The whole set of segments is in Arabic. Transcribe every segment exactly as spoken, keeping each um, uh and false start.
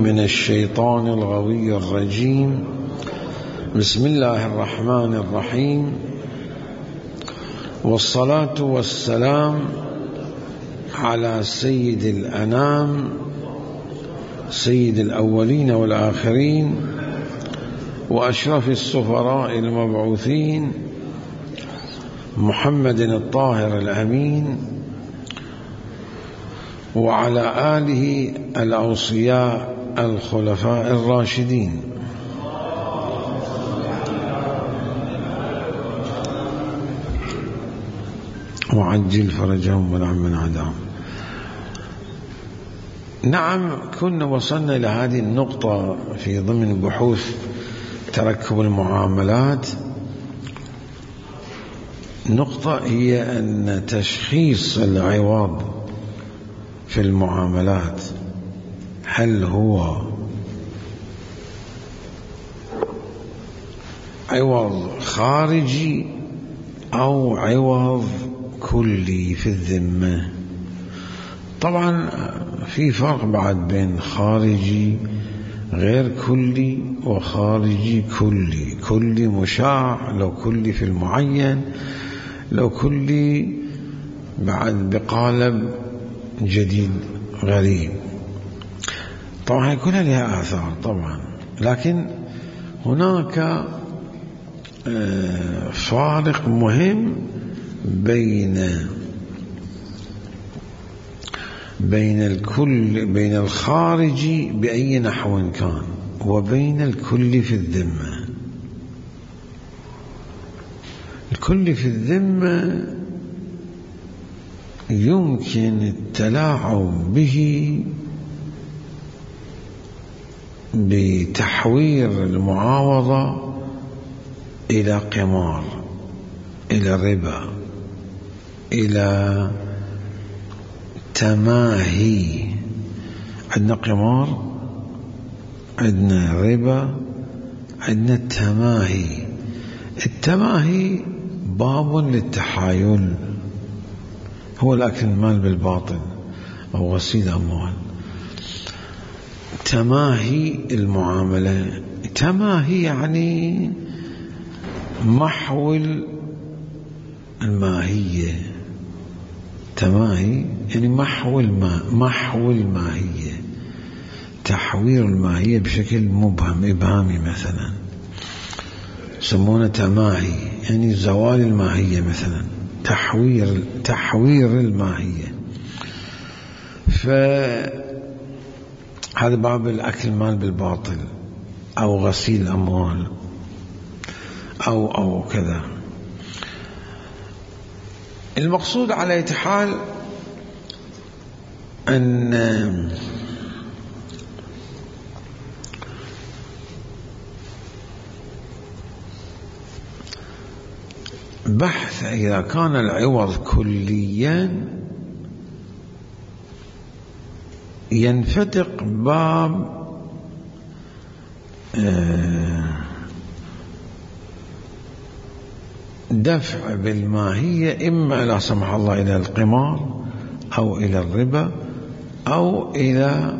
من الشيطان الغوي الرجيم. بسم الله الرحمن الرحيم، والصلاة والسلام على سيد الأنام سيد الأولين والآخرين وأشرف السفراء المبعوثين محمد الطاهر الأمين، وعلى آله الأوصياء الخلفاء الراشدين. وعجل فرجهم ونعم من عداهم. نعم، كنا وصلنا إلى هذه النقطة في ضمن بحوث تركب المعاملات. نقطة هي أن تشخيص العوض في المعاملات هل هو عوض خارجي أو عوض كلي في الذمة. طبعا في فرق بعد بين خارجي غير كلي وخارجي كلي. كلي مشاع، لو كلي في المعين، لو كلي بعد بقالب جديد غريب. طبعا يكون لها آثار طبعا، لكن هناك فارق مهم بين بين الكل بين الخارجي بأي نحو كان وبين الكل في الذمة. الكل في الذمة يمكن التلاعب به بتحوير المعاوضة إلى قمار، إلى ربا، إلى تماهي. عندنا قمار، عندنا ربا، عندنا تماهي. التماهي باب للتحايل، هو الأكل المال بالباطل أو غسيل أموال. تماهي المعاملة، تماهي يعني محو الماهية. تماهي يعني محو الماء، محو الماهية، تحوير الماهية بشكل مبهم إبهامي مثلا، يسمونه تماهي، يعني زوال الماهية مثلا، تحوير تحوير الماهية. فهذا باب الأكل المال بالباطل أو غسيل أموال أو أو كذا. المقصود على أي حال أن بحث إذا كان العوض كليا ينفتق باب دفع بالماهية، إما لا سمح الله إلى القمار أو إلى الربا أو إلى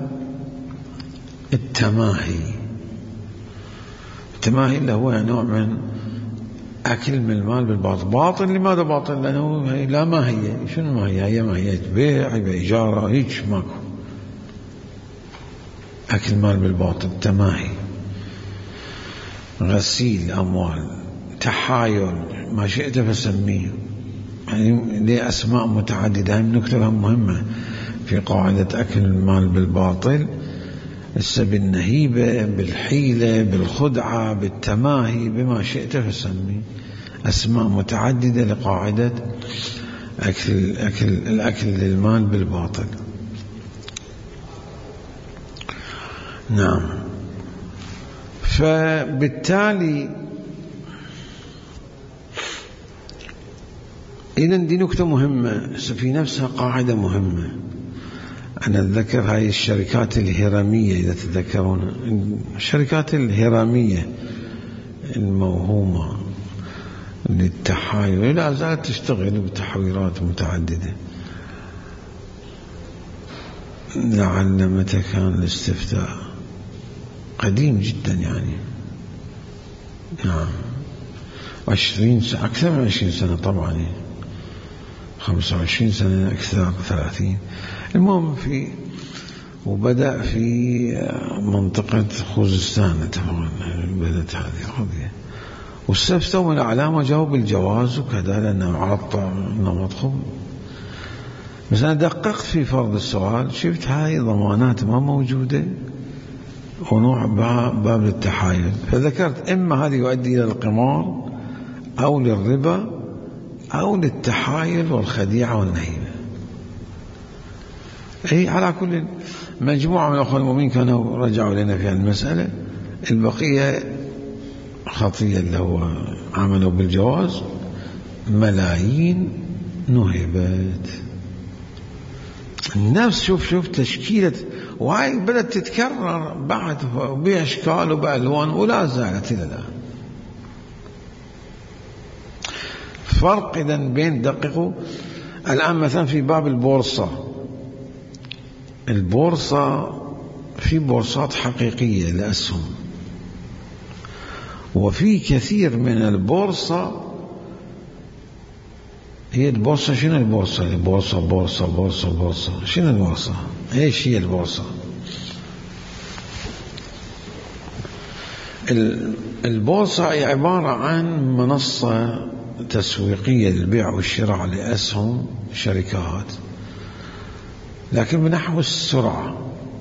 التماهي. التماهي اللي هو نوع من أكل من المال بالباطل. باطل لماذا باطل؟ لأنه لا ماهية. شنو ماهية؟ هي ماهية بيع، بإجارة، هيك ماكو. أكل مال بالباطل تماهي، غسيل أموال، تحايل، ما شئت فسميه. يعني ليه أسماء متعددة. هم نكتبها مهمة في قاعدة أكل المال بالباطل. هسه بالنهيبة، بالحيلة، بالخدعة، بالتماهي، بما شئت فسميه. أسماء متعددة لقاعدة أكل أكل الأكل للمال بالباطل. نعم. فبالتالي إذن دي نكتة مهمة في نفسها، قاعدة مهمة. أنا أتذكر هاي الشركات الهرمية، إذا تذكرون الشركات الهرمية الموهومة للتحايل، لا زالت تشتغل بتحويرات متعددة. لعل متى كان الاستفتاء قديم جدا يعني. نعم عشرين سنة، أكثر من عشرين سنة طبعا، خمسة وعشرين سنة أكثر، ثلاثين. المهم في وبدأ في منطقة خوزستان طبعا بدأت هذه القضية، واستفتوا الأعلام وجاوب بالجواز وكذا لأنه عرضت نمط خب. بس أنا دققت في فرض السؤال، شفت هاي ضمانات ما موجودة ونوع باب للتحايل، فذكرت إما هذه يؤدي إلى القمار أو للربا أو للتحايل والخديعة والنهيبة. أي على كل مجموعة من الأخوة المؤمنين كانوا رجعوا لنا في المسألة. البقية خطية اللي هو عملوا بالجواز ملايين نهبت. النفس شوف شوف تشكيلة، وهاي بدأت تتكرر بعد بأشكال وبألوان ولا زالت إلى الآن. فرق إذن بين دققوا الآن مثلا في باب البورصة، البورصة في بورصات حقيقية لأسهم، وفي كثير من البورصة هي البورصة. شنو البورصة؟ البورصة بورصة بورصة بورصة. شنو البورصة؟ ايش هي البورصة؟ البورصة هي عبارة عن منصة تسويقية للبيع والشراء لأسهم شركات، لكن بنحو السرعة.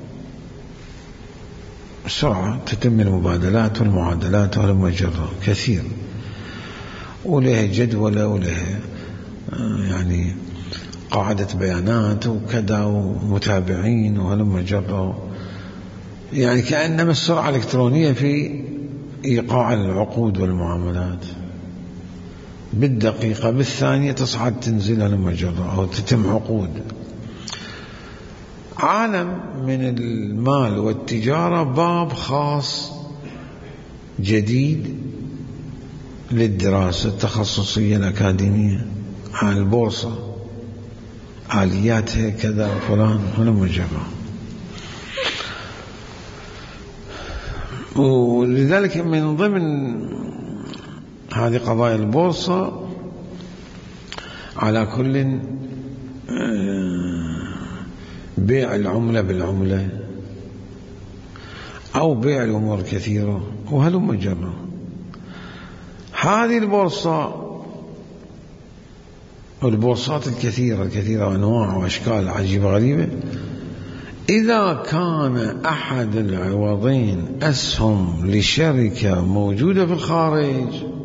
السرعة تتم المبادلات والمعادلات والمجرة كثير، ولها جدولة ولها يعني قاعدة بيانات وكذا ومتابعين وهلم جرة، يعني كأنما السرعة الإلكترونية في إيقاع العقود والمعاملات، بالدقيقة بالثانية تصعد تنزل هلم جرة أو تتم عقود. عالم من المال والتجارة باب خاص جديد للدراسة التخصصية الأكاديمية عن البورصة، آلياتها كذا فلان هنا مجرى. ولذلك من ضمن هذه قضايا البورصة على كل بيع العملة بالعملة أو بيع الأمور كثيرة وهلم مجرى. هذه البورصة والبورصات الكثيرة الكثيرة أنواع وأشكال عجيبة غريبة، إذا كان أحد العوضين أسهم لشركة موجودة في الخارج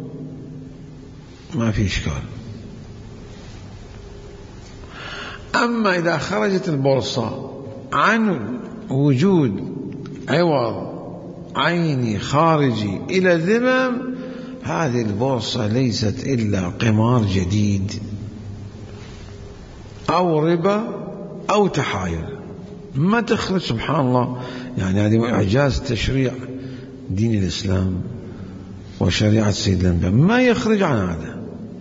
ما في إشكال. أما إذا خرجت البورصة عن وجود عوض عيني خارجي إلى ذمم، هذه البورصة ليست إلا قمار جديد أو ربا أو تحايل، ما تخرج. سبحان الله، يعني هذه إعجاز تشريع دين الإسلام وشريعة سيد الأنبياء، ما يخرج عن هذا.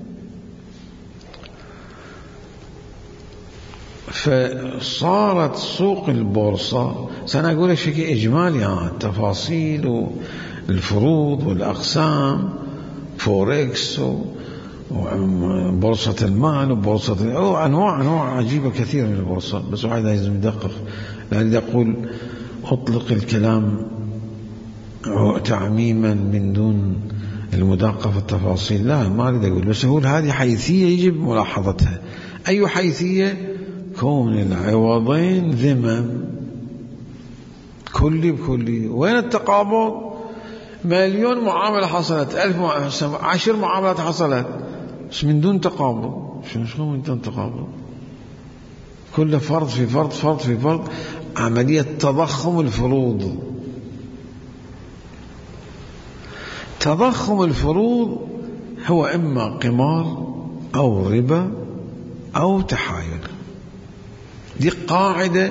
فصارت سوق البورصة، سنقول لك شيء إجمالي عن التفاصيل والفروض والأقسام، فوركس وبورصة المال وبورصة أو أنواع أنواع عجيبة كثيرة من البورصات. بس واحد لازم يدقق، لأن يقول أطلق الكلام تعميما من دون المدقق في التفاصيل، لا ما أريد أقول، بس أقول هذه حيثية يجب ملاحظتها. أي حيثية؟ كون العوضين ذمم كلي بكلي. وين التقابض؟ مليون معاملة حصلت، ألف معاملة، عشر معاملات حصلت، بس من دون تقابض. شنو شنو من دون تقابض؟ كل فرض في فرض فرض في فرض، عملية تضخم الفروض. تضخم الفروض هو إما قمار أو ربا أو تحايل. دي قاعدة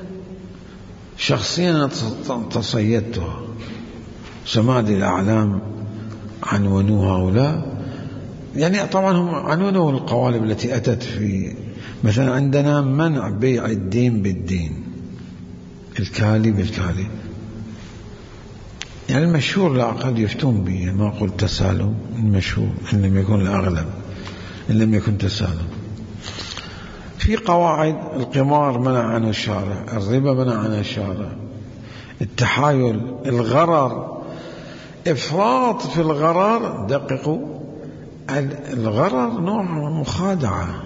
شخصيا تصيدتها، سمعت الأعلام عنونوا هؤلاء، يعني طبعا هم عنونوا القوالب التي أتت في مثلا عندنا منع بيع الدين بالدين، الكالي بالكالي، يعني المشهور لا قد يفتون به، ما قلت تسالم، المشهور إن لم يكن الأغلب، إن لم يكن تسالم. في قواعد: القمار منع عنه الشارع، الربا منع عنه الشارع، التحايل، الغرر، إفراط في الغرر. دققوا، الغرر نوع مخادعة،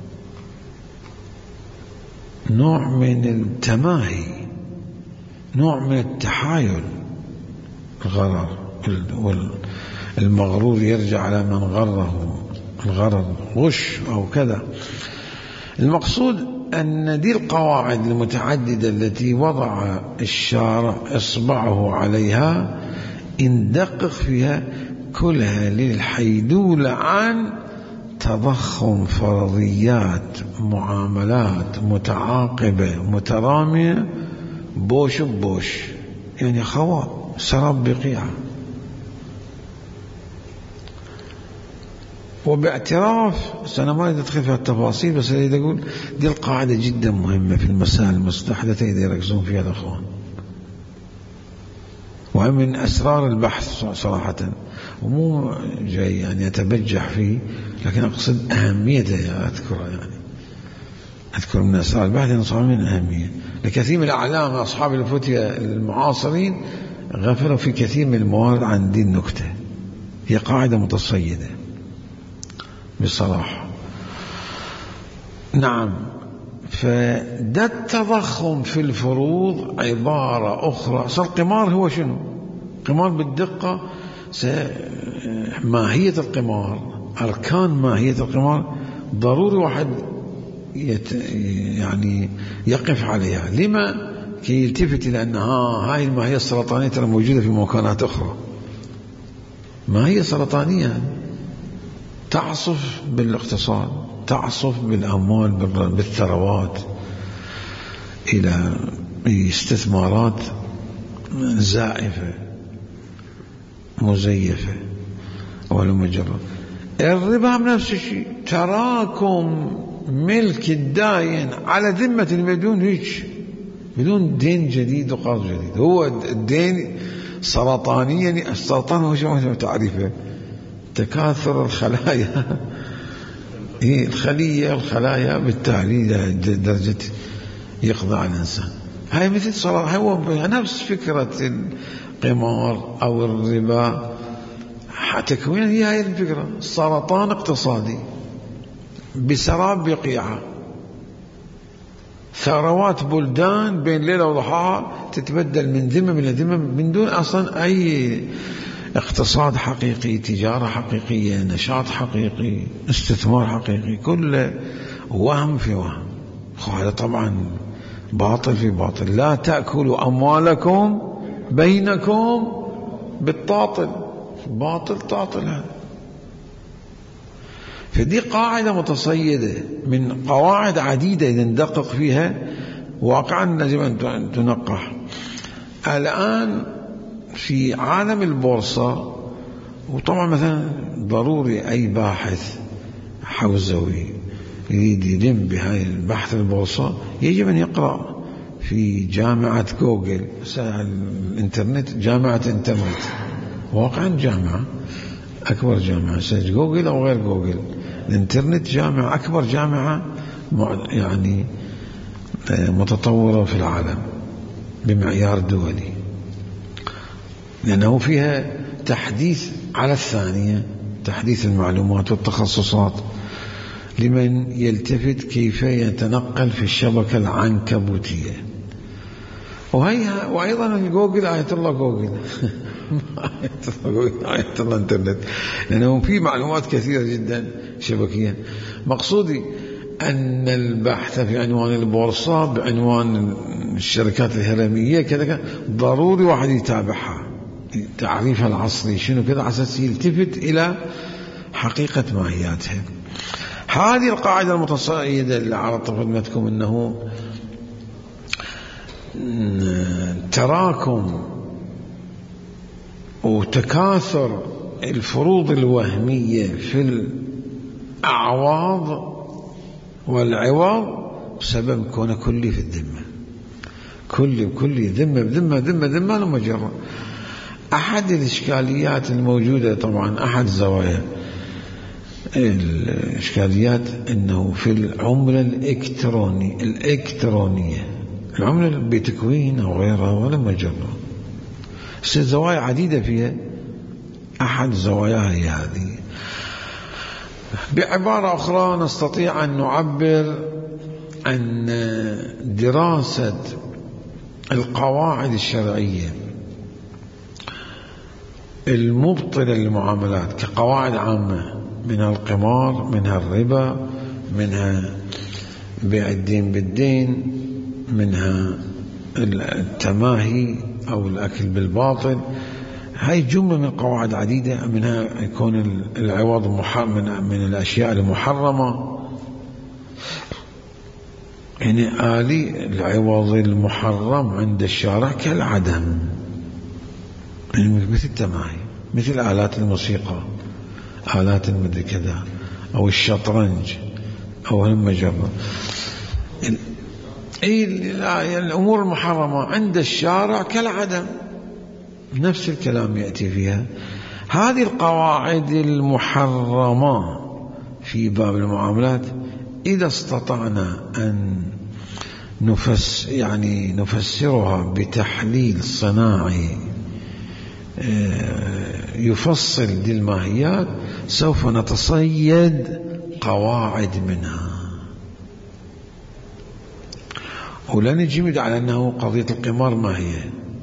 نوع من التماهي، نوع من التحايل. الغرر والمغرور يرجع على من غره، الغرر غش أو كذا. المقصود أن دي القواعد المتعددة التي وضع الشارع إصبعه عليها إندقق فيها كلها للحيدولة عن تضخم فرضيات معاملات متعاقبة مترامية بوش بوش، يعني خواء سراب بقيعة. وباعتراف أنا ما أدخل في التفاصيل، بس أريد أقول دي القاعدة جدا مهمة في المسائل المستحدثة إذا يركزون فيها الأخوان، ومن أسرار البحث صراحة، ومو جاي يعني أتبجح فيه، لكن أقصد أهميته أذكرها، يعني أذكر من أسرار البحث ينصار من أهمية. لكثير من الأعلام أصحاب الفتية المعاصرين غفلوا في كثير من الموارد عن دي النكتة. هي قاعدة متصيدة بصراحة. نعم، فده التضخم في الفروض عبارة أخرى. صار القمار هو شنو؟ قمار بالدقة ماهية القمار، أركان ماهية القمار ضروري واحد يت يعني يقف عليها. لما؟ كي يلتفت إلى أن هاي الماهية السرطانية ترى موجودة في مكانات أخرى، ماهية سرطانية تعصف بالاقتصاد، تعصف بالأموال بالثروات إلى استثمارات زائفة مزيفة ولا مجرد. الربا نفس الشيء، تراكم ملك الداين على ذمة بدون هيك، بدون دين جديد وقرض جديد. هو الدين سرطانيا، السرطان هو شو تعريفه؟ تكاثر الخلايا، هي الخلية الخلايا بالتالي درجة يقضى على الإنسان. هاي مثل صراحة هو نفس فكرة القمار أو الربا، تكوين هي هاي الفكرة، سرطان اقتصادي بسراب بقيعة، ثروات بلدان بين ليلة وضحاها تتبدل من ذمة إلى ذمة من دون أصلا أي اقتصاد حقيقي، تجارة حقيقية، نشاط حقيقي، استثمار حقيقي، كله وهم في وهم. هذا طبعا باطل في باطل. لا تأكلوا أموالكم بينكم بالباطل، باطل طاطل هذا. فدي قاعدة متصيدة من قواعد عديدة إذا ندقق فيها واقعا يجب أن تنقح. الآن في عالم البورصة، وطبعا مثلا ضروري أي باحث حوزوي يريد يلم بهاي البحث البورصة يجب أن يقرأ في جامعة جوجل، الانترنت جامعة انترنت، واقعا جامعة أكبر جامعة، جوجل أو غير جوجل، الانترنت جامعة أكبر جامعة يعني متطورة في العالم بمعيار دولي، لأنه فيها تحديث على الثانية، تحديث المعلومات والتخصصات لمن يلتفت كيف يتنقل في الشبكة العنكبوتية. وهي وأيضا جوجل آية الله جوجل آية الله انترنت، لأنه في معلومات كثيرة جدا شبكيا. مقصودي أن البحث في عنوان البورصة بعنوان الشركات الهرمية كذا ضروري واحد يتابعها، تعريفها العصري شنو كذا، على أساس يلتفت إلى حقيقة ماهياتها. هذه القاعدة المتصيدة اللي عرضت خدمتكم أنه تراكم وتكاثر الفروض الوهمية في الأعواض والعوض بسبب كون كلي في الذمة، كلي كلي ذمة بذمة ذمة ذمة ومجرة. أحد الإشكاليات الموجودة طبعا أحد الزوايا الإشكاليات أنه في العملة الإلكترونية الإلكترونية العملة بتكوين أو غيرها ولا مجرة زوايا عديدة فيها. أحد زواياها هي هذه. بعبارة أخرى نستطيع أن نعبر عن دراسة القواعد الشرعية المبطلة للمعاملات كقواعد عامة، منها القمار، منها الربا، منها بيع الدين بالدين، منها التماهي أو الأكل بالباطل. هاي جملة من قواعد عديدة، منها يكون العوض من, من الأشياء المحرمة. يعني آلي العوض المحرم عند الشارع كالعدم، يعني مثل التماهي، مثل آلات الموسيقى، آلات المدري كذا، أو الشطرنج أو المجرة. أي الأمور المحرمة عند الشارع كالعدم، نفس الكلام يأتي فيها. هذه القواعد المحرمة في باب المعاملات إذا استطعنا أن نفس يعني نفسرها بتحليل صناعي يفصل دي الماهيات، سوف نتصيد قواعد منها، ولا نجمد على أنه قضية القمار ما هي.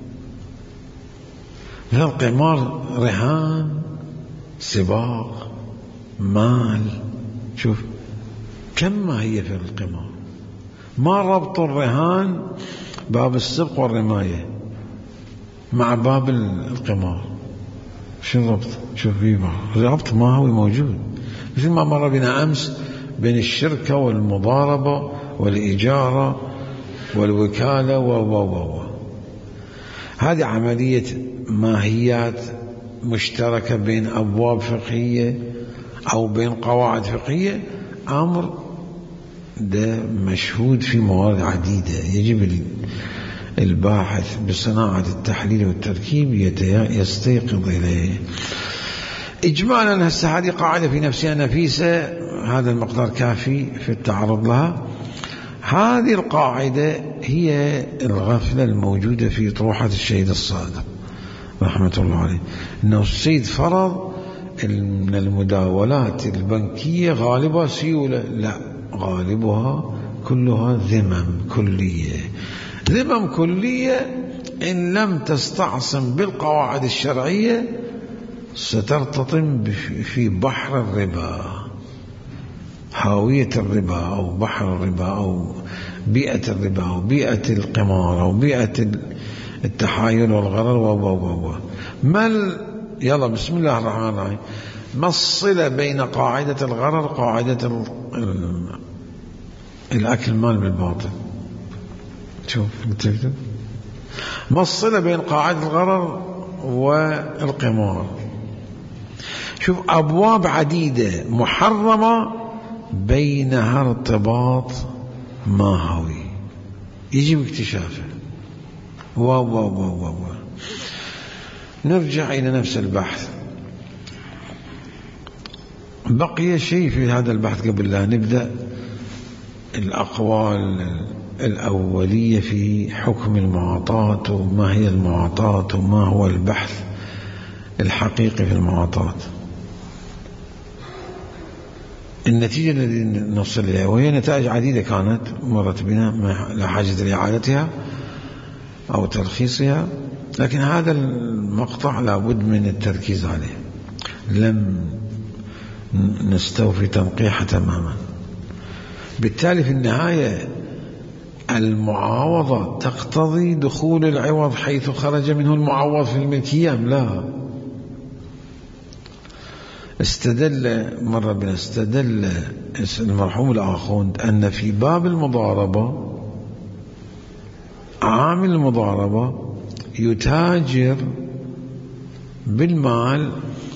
مثل القمار رهان، سباق، مال. شوف كم ما هي في القمار. ما ربط الرهان باب السبق والرماية مع باب القمار؟ شو الربط؟ شوف فيه ربط ما هو موجود. مثل ما مر بنا أمس بين الشركة والمضاربة والإجارة والوكالة و و و هذه عملية ماهيات مشتركة بين أبواب فقهية أو بين قواعد فقهية. أمر ده مشهود في موارد عديدة، يجب الباحث بصناعة التحليل والتركيب يستيقظ إليه. إجمالا هسه هذه قاعدة في نفسها نفيسة، هذا المقدار كافي في التعرض لها. هذه القاعدة هي الغفلة الموجودة في طروحة الشهيد الصادق رحمة الله عليه، أنه السيد فرض من المداولات البنكية غالبها سيولة. لا، غالبها كلها ذمم كلية. ذمم كلية إن لم تستعصم بالقواعد الشرعية سترتطم في بحر الربا، هاوية الربا أو بحر الربا أو بيئة الربا أو بيئة القمار أو بيئة التحايل والغرر و و ما يلا بسم الله الرحمن الرحيم. ما الصلة بين قاعدة الغرر وقاعدة الأكل مال بالباطل؟ شوف ما الصلة بين قاعدة الغرر والقمار؟ شوف أبواب عديدة محرمة بينها ارتباط ماهوي يجب اكتشافه. واو واو واو واو. نرجع إلى نفس البحث. بقي شيء في هذا البحث قبل لا نبدأ، الأقوال الأولية في حكم المعاطاة، وما هي المعاطاة، وما هو البحث الحقيقي في المعاطاة. النتيجة التي نوصل إليها، وهي نتائج عديدة كانت مرت بنا لا حاجة لإعادتها أو تلخيصها، لكن هذا المقطع لابد من التركيز عليه، لم نستوفي تنقيحه تماما. بالتالي في النهاية المعاوضة تقتضي دخول العوض حيث خرج منه المعوض في الملكية أم لا؟ استدل مرة بنا استدل المرحوم الآخوند أن في باب المضاربة عامل المضاربة يتاجر بالمال،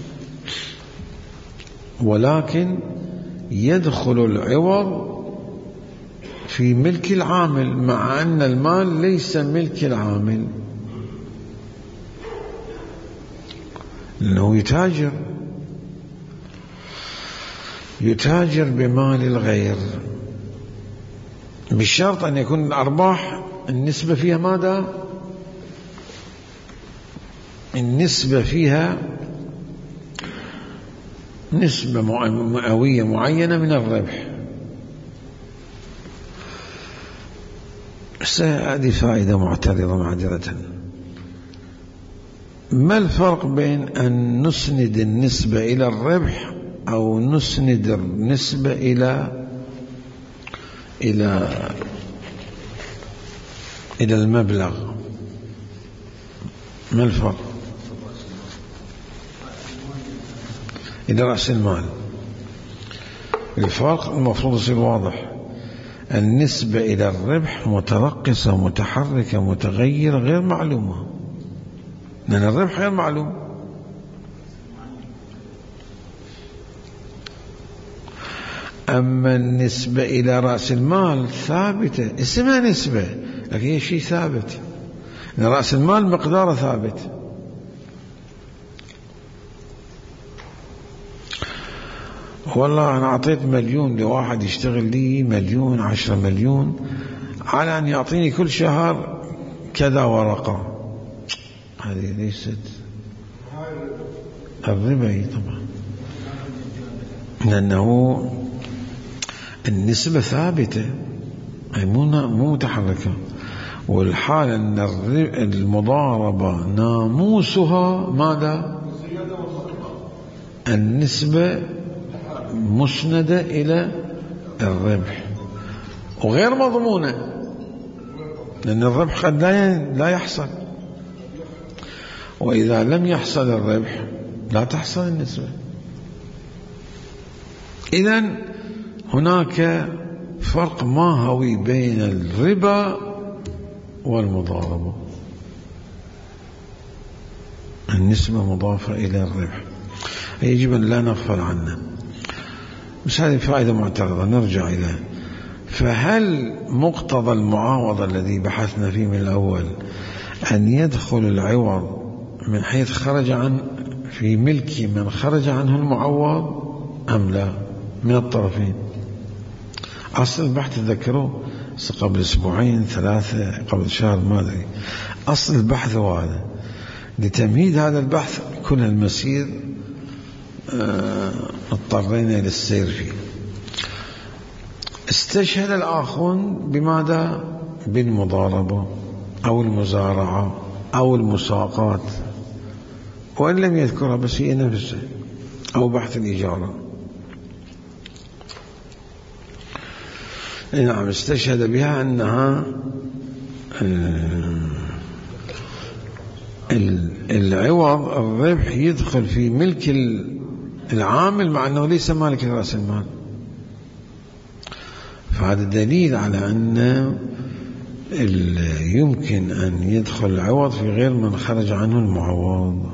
ولكن يدخل العوض في ملك العامل، مع أن المال ليس ملك العامل. لأنه يتاجر يتاجر بمال الغير، بشرط أن يكون الأرباح النسبة فيها ماذا؟ النسبة فيها نسبة مئوية معينة من الربح. هذه فائدة معترضة معذرة. ما الفرق بين أن نسند النسبة إلى الربح أو نسند النسبة إلى إلى إلى المبلغ؟ ما الفرق؟ إلى رأس المال. الفرق المفروض يصير واضح. النسبة إلى الربح مترقصة متحركة متغيرة غير معلومة، لأن الربح غير معلوم. أما النسبة إلى رأس المال ثابتة، اسمها نسبة لكن هي شيء ثابت، لأن رأس المال مقداره ثابت. والله أنا أعطيت مليون لواحد يشتغل لي مليون عشرة مليون على أن يعطيني كل شهر كذا ورقة، هذه ليست الربا طبعا، لأنه النسبة ثابتة مو متحركة. والحال أن المضاربة ناموسها ماذا؟ النسبة مسندة إلى الربح وغير مضمونة، لأن الربح قد لا يحصل، وإذا لم يحصل الربح لا تحصل النسبة. إذن هناك فرق ماهوي بين الربا والمضاربة. النسبة مضافة إلى الربح، يجب أن لا نغفل عنه. بس هذه فائدة معترضة نرجع إليها. فهل مقتضى المعاوضة الذي بحثنا فيه من الأول أن يدخل العوض من حيث خرج عن في ملك من خرج عنه المعوض أم لا؟ من الطرفين. أصل البحث تذكروه قبل أسبوعين ثلاثة قبل شهر ما أدري، أصل البحث هو هذا. لتمهيد هذا البحث كل المسير اضطرينا إلى السير فيه. استشهد الآخرون بماذا؟ بالمضاربة أو المزارعة أو المساقات، وإن لم يذكرها بس هي نفسه، أو بحث الإجارة. نعم، استشهد بها أنها العوض الربح يدخل في ملك العامل مع أنه ليس مالك رأس المال. فهذا دليل على أن يمكن أن يدخل العوض في غير من خرج عنه المعوض.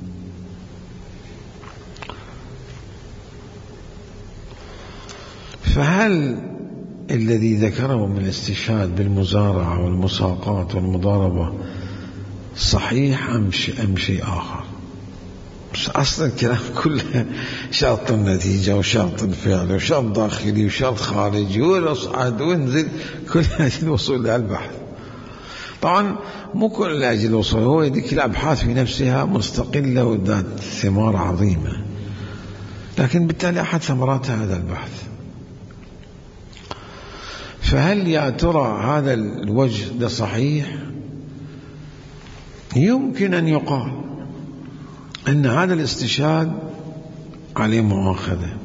فهل الذي ذكره من الاستشهاد بالمزارعة والمساقات والمضاربة صحيح أم شيء آخر؟ أصل الكلام كله شرط النتيجة وشرط الفعل وشرط داخلي وشرط خارجي والأصعد وانزل، كل هذه الوصول للبحث. طبعا مو كل أجل الوصول، هو ذيك الأبحاث في نفسها مستقلة وذات ثمار عظيمة، لكن بالتالي أحد ثمرات هذا البحث. فهل يا ترى هذا الوجه ده صحيح؟ يمكن أن يقال أن هذا الاستشهاد عليه مؤاخذة،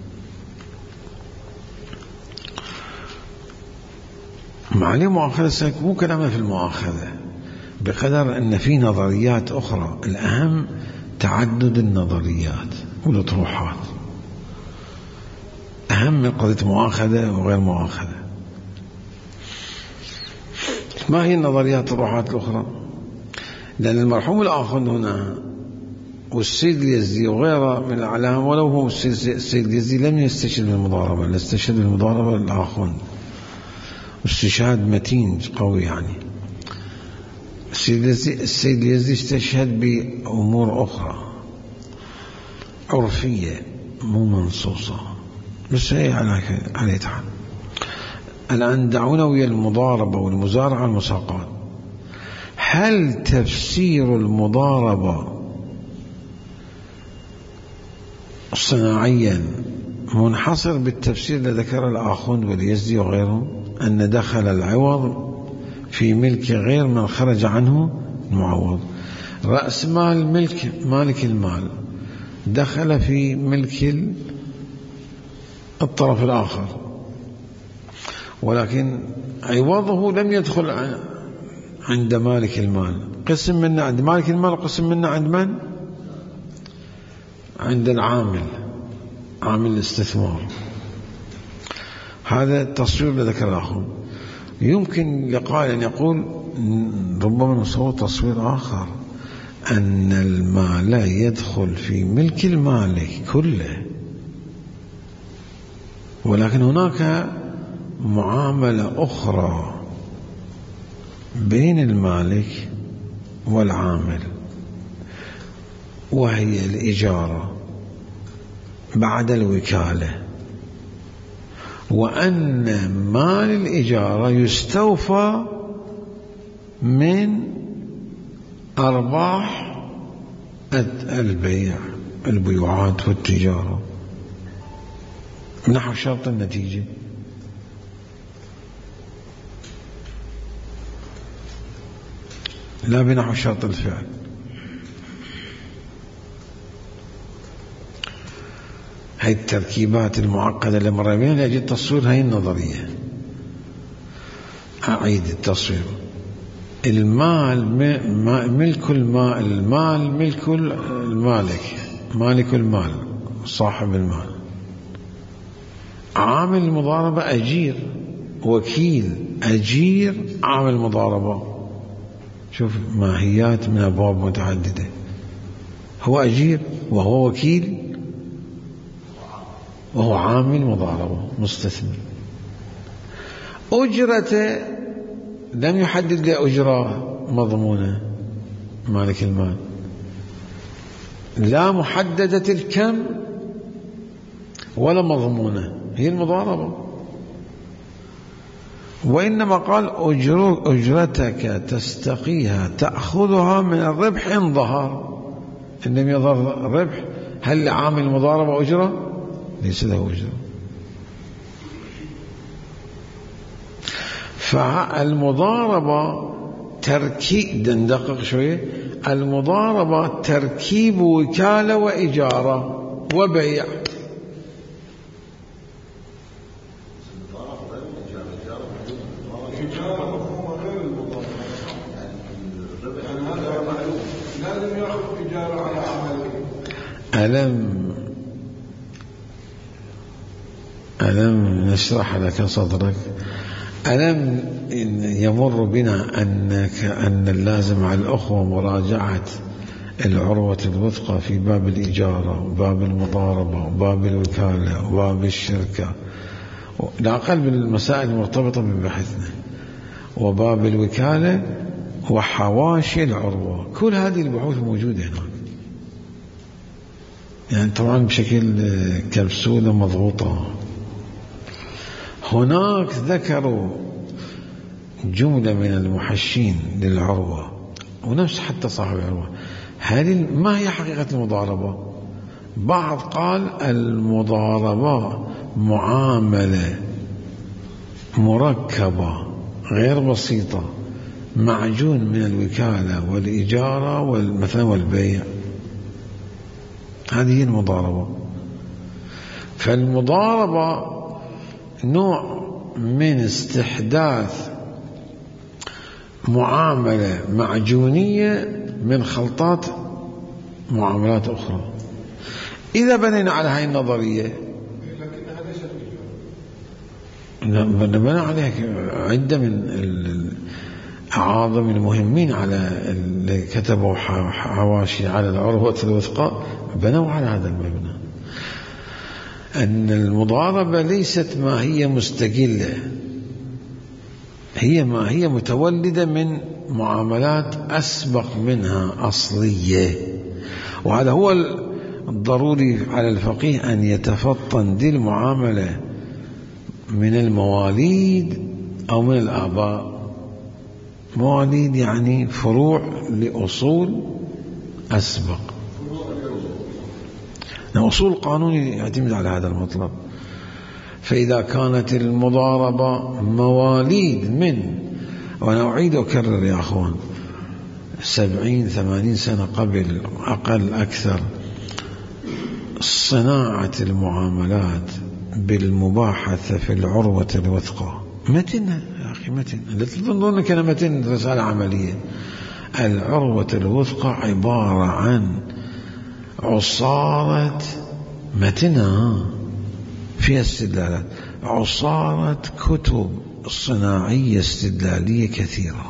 ما عليه مؤاخذة مو كلامه في المؤاخذة، بقدر أن في نظريات أخرى. الأهم تعدد النظريات والأطروحات، أهم من قضية مؤاخذة وغير مؤاخذة. ما هي النظريات والأطروحات الأخرى؟ لأن المرحوم الآخر هنا والسيد اليزدي وغيره من الأعلام، ولو هو السيد اليزدي لم يستشهد بالمضاربة، لا استشهد بالمضاربة الآخرون، واستشهاد متين قوي يعني. السيد اليزدي استشهد بأمور أخرى عرفية مو منصوصة، بس هي على على تعال. الآن دعونا ويا المضاربة والمزارعة والمساقات. هل تفسير المضاربة صناعيا منحصر بالتفسير الذي ذكر الآخوند واليزدي وغيرهم، أن دخل العوض في ملك غير من خرج عنه المعوض؟ رأس مال ملك مالك المال دخل في ملك الطرف الآخر، ولكن عوضه لم يدخل عند مالك المال، قسم منه عند مالك المال وقسم منه عند من؟ عند العامل، عامل الاستثمار. هذا التصوير الذي ذكر الآخر. يمكن لقائل أن يقول ربما نصور تصوير آخر، أن المال يدخل في ملك المالك كله، ولكن هناك معاملة أخرى بين المالك والعامل، وهي الإجارة بعد الوكالة، وأن مال الإجارة يستوفى من أرباح البيع البيوعات والتجارة نحو شرط النتيجة. لا بنحو شرط الفعل. هاي التركيبات المعقدة اللي مر بينا لأجل تصوير هاي النظرية. أعيد التصوير. المال ملك المال، المال ملك المالك، مالك المال صاحب المال. عامل المضاربة أجير، وكيل أجير عامل مضاربة. شوف ماهيات من أبواب متعددة. هو أجير وهو وكيل وهو عامل مضاربة مستثمر. أجرته لم يحدد له أجرة مضمونة مالك المال، لا محددة الكم ولا مضمونة، هي المضاربة. وإنما قال أجرتك تستقيها تأخذها من الربح إن ظهر. إن لم يظهر الربح هل لعامل المضاربة أجرة؟ ليس له أجرة. فالمضاربة تركيب، ندقق شوية، المضاربة تركيب وكالة وإجارة وبيع. ألم ألم نشرح لك صدرك؟ ألم يمر بنا أنك أن اللازم على الأخوة مراجعة العروة الوثقى في باب الإجارة وباب المضاربة وباب الوكالة وباب الشركة، لا أقل بالمسائل المرتبطة ببحثنا، وباب الوكالة وحواشي العروة. كل هذه البحوث موجودة هنا، يعني طبعا بشكل كبسولة مضغوطة. هناك ذكروا جملة من المحشين للعروة، ونفس حتى صاحب العروة. هذه ما هي حقيقة المضاربة؟ بعض قال المضاربة معاملة مركبة غير بسيطة، معجون من الوكالة والإجارة والمثلا والبيع. هذه المضاربة. فالمضاربة نوع من استحداث معاملة معجونية من خلطات معاملات أخرى. إذا بنينا على هاي النظرية بنى عليها عدة من أعاظم المهمين على اللي كتبوا حواشي على العروة الوثقى، بنوا على هذا المبنى، أن المضاربة ليست ما هي مستقلة، هي ما هي متولدة من معاملات أسبق منها أصلية. وهذا هو ضروري على الفقيه أن يتفطن دي المعاملة من المواليد أو من الآباء. مواليد يعني فروع لأصول أسبق، أصول قانوني يعتمد على هذا المطلب. فإذا كانت المضاربة مواليد من، وأنا أعيد أكرر يا أخوان، سبعين ثمانين سنة قبل أقل أكثر، صناعة المعاملات بالمباحثة في العروة الوثقى متن يا أخي، متن. لا تظنون أنك أنا متن رسالة عملية. العروة الوثقى عبارة عن عصارة متنها فيها استدلالات، عصارة كتب صناعية استدلالية كثيرة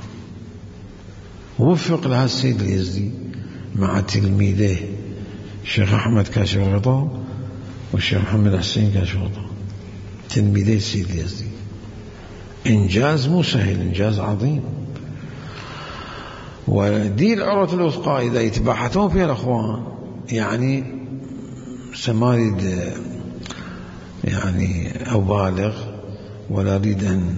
وفق لها السيد اليزدي مع تلميذه الشيخ أحمد كاشف الغطاء والشيخ محمد حسين كاشف الغطاء، تلميذي السيد اليزدي. إنجاز مو سهل، إنجاز عظيم. ودي العروة الوثقى إذا يتباحثون فيها الأخوان، يعني سمارد يعني أبالغ ولا أريد أن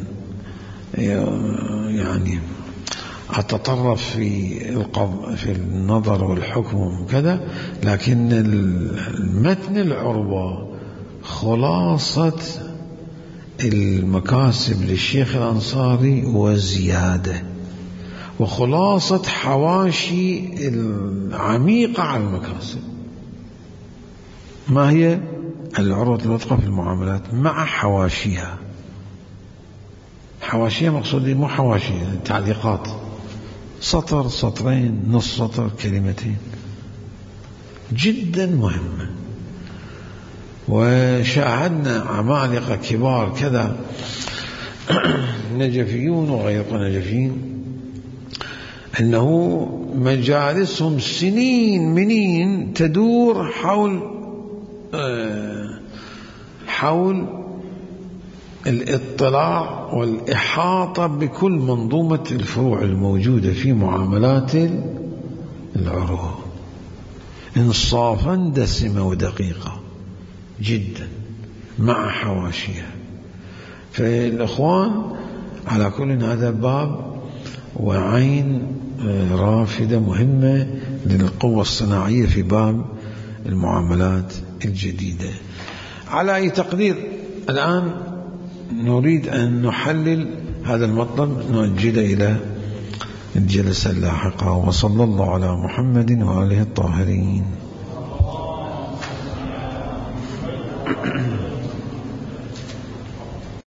يعني أتطرف في القض في النظر والحكم وكذا، لكن المتن العربة خلاصة المكاسب للشيخ الأنصاري وزيادة، وخلاصة حواشي العميقة على المكاسب. ما هي العروة الوثقى في المعاملات مع حواشيها؟ حواشيها مقصودي مو حواشي تعليقات، سطر سطرين نص سطر كلمتين، جدا مهمة. وشاهدنا عمالقة كبار كذا نجفيون وغير نجفيين أنه مجالسهم سنين منين تدور حول حول الاطلاع والإحاطة بكل منظومة الفروع الموجودة في معاملات العروة، إنصافا دسمة ودقيقة جدا مع حواشيها. فالإخوان على كل هذا باب وعين رافدة مهمة للقوة الصناعية في باب المعاملات الجديدة. على أي تقدير الآن نريد أن نحلل هذا المطلب، نؤجل إلى الجلسة اللاحقة. وصلى الله على محمد وآله الطاهرين.